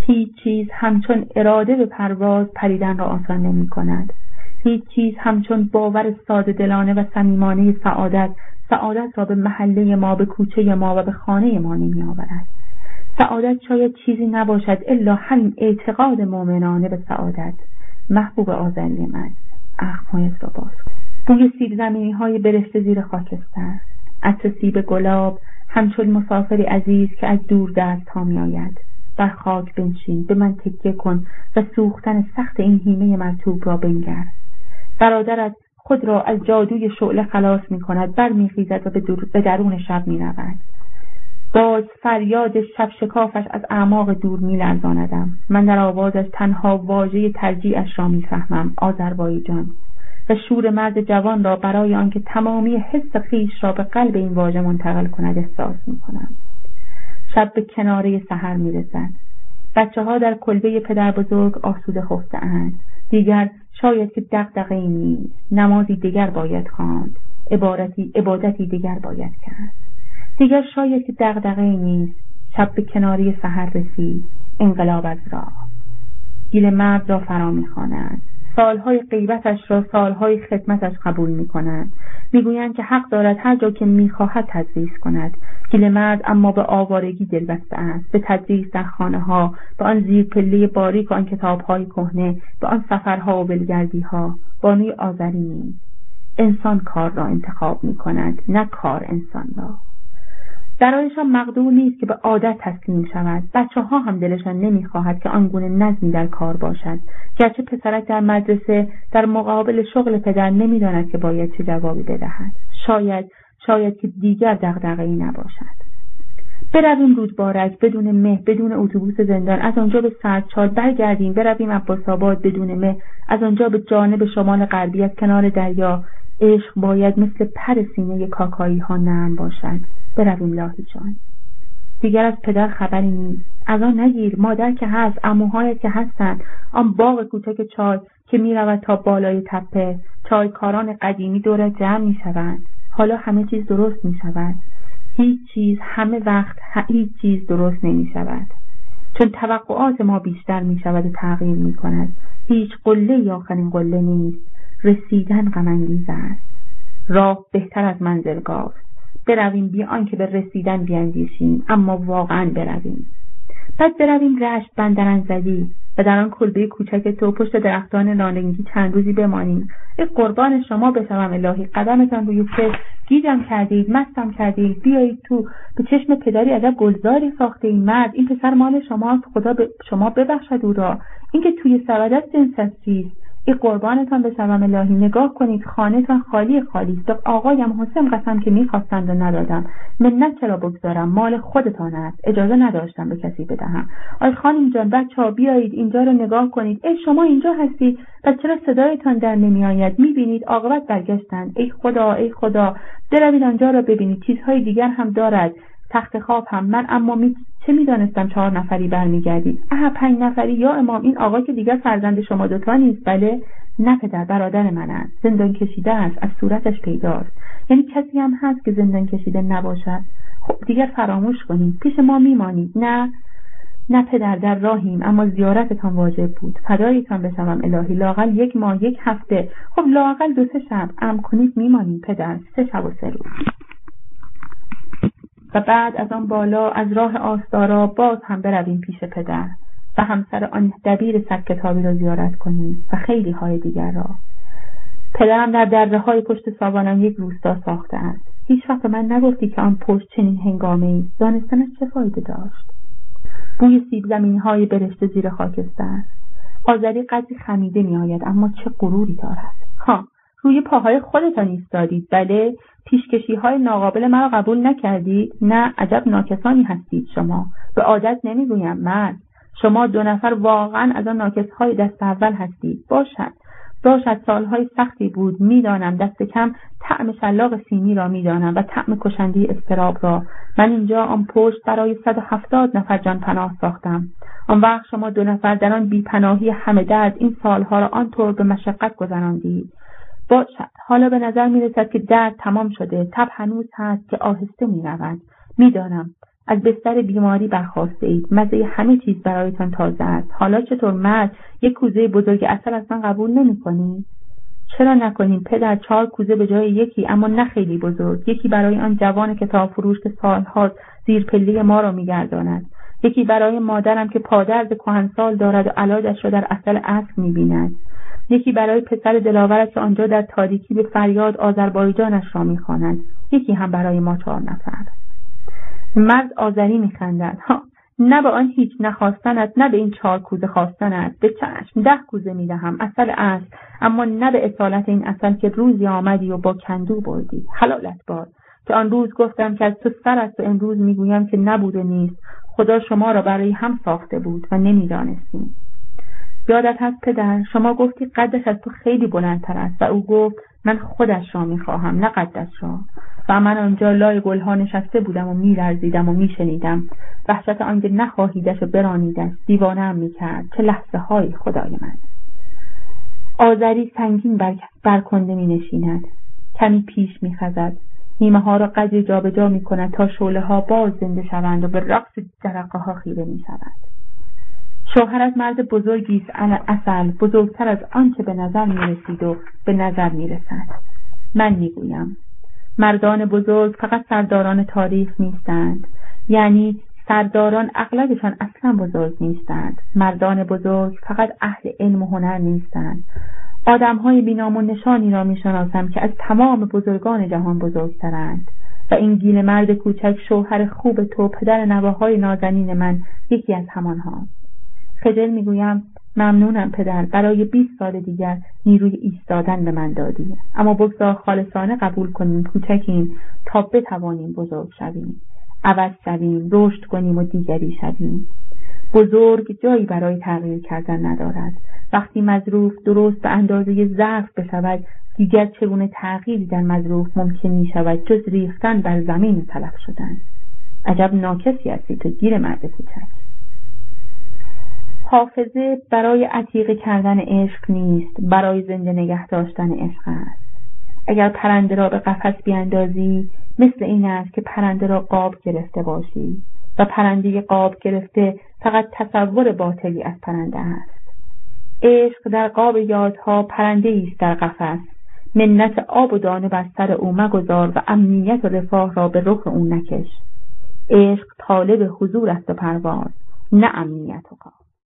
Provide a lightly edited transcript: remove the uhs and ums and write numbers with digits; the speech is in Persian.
هیچ چیز همچون اراده به پرواز پریدن را آسان نمی کند. هیچ چیز همچون باور ساده دلانه و صمیمانه سعادت را به محله ما، به کوچه ما و به خانه ما نمی آورد. سعادت شاید چیزی نباشد الا همین اعتقاد مؤمنانه به سعادت. محبوب آذری من، اخمایت را باز کن. بوی سیب زمینی های برشته زیر خاکستر، عطر سیب گلاب همچون مسافری عزیز که از دور دست ها می آید. بر خاک بنشین، به من تکیه کن و سوختن سخت این هیمه مرطوب را بنگر. برادرت خود را از جادوی شعله خلاص می کند، بر می خیزد و به درون شب می رود. باز فریاد شب شکافش از اعماق دور می لرزاندم. من در آوازش تنها واژه ترجیعش را می فهمم، آذربایجان، و شور مرد جوان را برای آنکه تمامی حس خویش را به قلب این واژه منتقل کند احساس می کنم. شب به کناره سحر می رسد. بچه ها در کلبه پدر بزرگ آسوده خفته اند. دیگر شاید که دغدغه‌ای نیست، نمازی دیگر باید خواند، عبادتی دیگر باید کرد. دیگر شاید که دغدغه‌ای نیست. شب به کناره سحر رسید، انقلاب از راه. گیل مرد را فرا می‌خوانند. سالهای غیبتش را سالهای خدمتش قبول می‌کنند. می‌گویند که حق دارد هر جا که می‌خواهد تدریس کند. گیل مرد اما به آوارگی دلبسته است، به تدریس در خانه‌ها، به آن زیر پله باریک و آن کتاب‌های کهنه، به آن سفرها و ولگردی‌ها. بانوی آذری نیست. انسان کار را انتخاب می‌کند، نه کار انسان را. برایشان مقدور نیست که به عادت تسلیم شود. بچه‌ها هم دلشان نمی‌خواهد که آنگونه نظمی در کار باشد. گرچه پسرک در مدرسه در مقابل شغل پدر نمی‌داند که باید چه جوابی بدهد. شاید که دیگر دغدغه‌ای نباشد. برویم رودبارک بدون مه، بدون اتوبوس زندان، از آنجا به سردچال برگردیم، برویم عباس‌آباد بدون مه، از آنجا به جانب شمال غربی از کنار دریا. عشق باید مثل پر سینه کاکایی‌ها نرم باشد. برویم لاهی جان. دیگر از پدر خبری نیست. از آن نگیر، مادر که هست، عموهایت که هستند، آن باغ کوچک چای که می رود تا بالای تپه، چایکاران قدیمی دور جمع می شوند. حالا همه چیز درست می شود. هیچ چیز همه وقت هیچ چیز درست نمی شود. چون توقعات ما بیشتر می شود و تغییر می کند. هیچ قله آخرین قله نیست. رسیدن غم انگیز است. راه بهتر از منزلگاه. برویم بی آنکه به رسیدن بیاندیشیم، اما واقعا برویم. بعد برویم رشت بندرانزدی و در آن کلبه کوچک تو پشت درختان نارنگی چند روزی بمانیم. ای قربان شما بشوم الهی، قدمتان روی پشت، گیجم کردید، مستم کردید، بیایید تو. به چشم پدری عجب گلزاری ساخته این مرد. این پسر مال شماست، خدا به شما ببخشد او را. اینکه توی سبد جنسش چیست؟ ای قربانتان بشوم الهی، نگاه کنید، خانه‌تان خالی است. به آقایم حسین قسم که می‌خواستند و ندادم. منت چرا بگذارم؟ مال خودتان است. اجازه نداشتم به کسی بدهم. آی خانم جان، بچه‌ها بیایید اینجا رو نگاه کنید. ای شما اینجا هستید، پس چرا صدایتان در نمی‌آید؟ می‌بینید عاقبت برگشتند. ای خدا، بروید آنجا را ببینید. چیزهای دیگر هم دارد. تخت خواب هم. من اما چه می‌دانستم 4 نفری برمیگردید. 5 نفری یا امام. این آقا که دیگر فرزند شما دوتا نیست. بله؟ نه پدر، برادر من است. زندان کشیده است، از صورتش پیداست. یعنی کسی هم هست که زندان کشیده نباشد؟ خب دیگر فراموش کنید، پیش ما میمانید. نه پدر، در راهیم، اما زیارتتان واجب بود. فدایتان بشوم الهی، لااقل 1 ماه، 1 هفته، خب لااقل 2-3 شب امر کنید میمانید پدر. 3 شب و 3 روز. و بعد از آن بالا از راه آستارا باز هم برویم پیش پدر و همسر آن دبیر صدکتابی را زیارت کنیم و خیلی های دیگر را. پدرم در دره‌های پشت ساوانم 1 روستا ساخته است. هیچ وقت من نگفتی که آن پشت چنین هنگامه‌ای است. دانستنش چه فایده داشت؟ بوی سیب زمین‌های برشته زیر خاکستر. آذری قدری خمیده می‌آید، اما چه غروری دارد. روی پاهای خودتان ایستادید. بله، پیشکشی‌های ناقابل مرا قبول نکردید. نه، عجب ناکسانی هستید شما. به عادت نمیگویم مرد. شما 2 نفر واقعا از آن ناکس‌های دست اول هستید. باشد سالهای سختی بود، میدانم. دست کم طعم شلاق سیمی را میدانم و طعم کشنده اضطراب را. من اینجا آن پشت برای 170 نفر جان پناه ساختم. آن وقت شما 2 نفر در آن بی‌پناهی همه درد این سالها را آنطور به مشقت گذراندید. باشد حالا به نظر میرسد که درد تمام شده، تب هنوز هست که آهسته میرود. میدانم از بستر بیماری برخاسته اید. مزه همه چیز برایتان تازه است. حالا چطور مرد یک کوزه بزرگ عسل اصلا قبول نمی‌کنید؟ چرا نکنیم پدر؟ 4 کوزه به جای یکی، اما نه خیلی بزرگ. یکی برای آن جوان کتاب فروش که سال‌ها زیر پله ما را می‌گرداند. یکی برای مادرم که پادرد کهنسال دارد و علاجش را در عسل اسب می‌بیند. یکی برای پسر دلاورش که آنجا در تاریکی به فریاد آذربایجانش را می‌خواند. یکی هم برای ما 4 نفر. مرد آذری می‌خندد. نه به آن هیچ نخواستنت، نه به این 4 کوزه خواستنت. به چشم 10 کوزه می‌دهم، عسل اصل، اما نه به اصالت این عسل که روزی آمدی و با کندو بردی. حلالت باد که آن روز گفتم که از تو سر است و امروز میگویم که نبود و نیست. خدا شما را برای هم ساخته بود و نمی‌دانستیم. یادت هست پدر شما گفتی قدش از تو خیلی بلندتر است و او گفت من خودش را می‌خواهم نه قدش را. و من آنجا لای گلها نشسته بودم و می‌لرزیدم و می‌شنیدم. وحشت آنکه نخواهیدش و برانیدش دیوانه‌ام می‌کرد. چه لحظه های خدای من. آذری سنگین بر کنده می‌نشیند. کمی پیش می‌خزد. نیمه ها را قدری جابجا می‌کند تا شعله ها باز زنده شوند و به رقص جرقه ها خیره می‌شود. شوهرت مرد بزرگی است عسل، بزرگتر از آنچه به نظر می‌رسید و به نظر می‌رسد. من می‌گویم مردان بزرگ فقط سرداران تاریخ نیستند. یعنی سرداران اغلبشان اصلا بزرگ نیستند. مردان بزرگ فقط اهل علم و هنر نیستند. آدم‌های بی‌نام و نشانی را می‌شناسم که از تمام بزرگان جهان بزرگترند. و این گیل مرد کوچک شوهر خوب تو، پدر نواهای نازنین من، یکی از همانهاست. خجل میگویم ممنونم پدر، برای 20 سال دیگر نیروی ایستادن به من دادی. اما بگذار خالصانه قبول کنیم کوچکیم تا بتوانیم بزرگ شویم، عوض شویم، رشد کنیم و دیگری شویم. بزرگ جایی برای تغییر کردن ندارد. وقتی مظروف درست به اندازه ظرف بشود، دیگر چگونه تغییری در مظروف ممکن می شود جز ریختن بر زمین و تلف شدن. عجب ناکسی هستی تو گیر مرد کوچک. حافظه برای عتیقه کردن عشق نیست، برای زنده نگه داشتن عشق است. اگر پرنده را به قفس بیاندازی، مثل این است که پرنده را قاب گرفته باشی و پرنده قاب گرفته فقط تصور باطلی از پرنده است. عشق در قاب یادها پرنده است در قفس. منت آب و دانه بر سر او مگذار و امنیت و رفاه را به رخ او نکش. عشق طالب حضور است و پرواز، نه امنیت و قاب.